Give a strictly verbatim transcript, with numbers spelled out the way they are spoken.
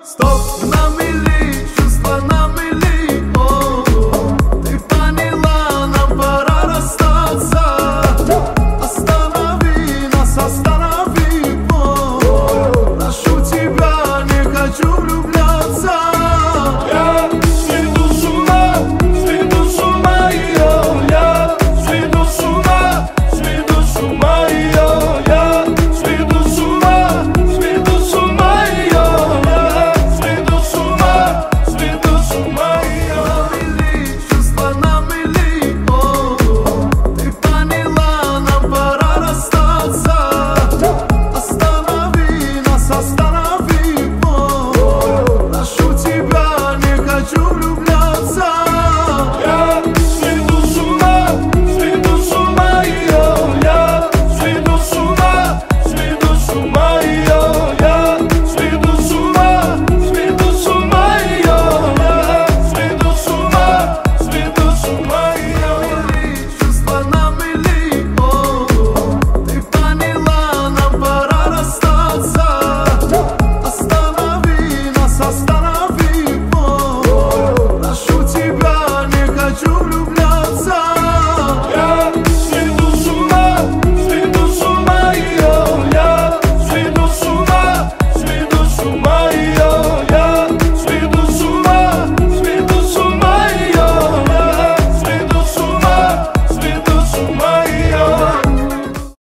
Стоп на мели, чувства на мели. О, ты поняла, нам пора расстаться. Останови нас, останови. О, прошу тебя, не хочу влюбляться. Я сведу с ума, сведу с ума ее. Я сведу с ума, сведу с ума ее. Я сведу с ума, сведу с ума ее. Я сведу с ума, сведу с ума ее. На мели, чувства на мели. О, ты поняла, нам пора расстаться. Останови нас, останови. О, прошу тебя, не хочу влюбляться. Я сведу с ума, сведу с ума ее. Я сведу с ума, сведу с ума ее. Я сведу с ума, сведу с ума ее. Я сведу с ума, сведу с ума ее. Чувства на мели. О, ты поняла, нам пора расстаться. Останови нас, останови. О, прошу тебя, не хочу влюбляться.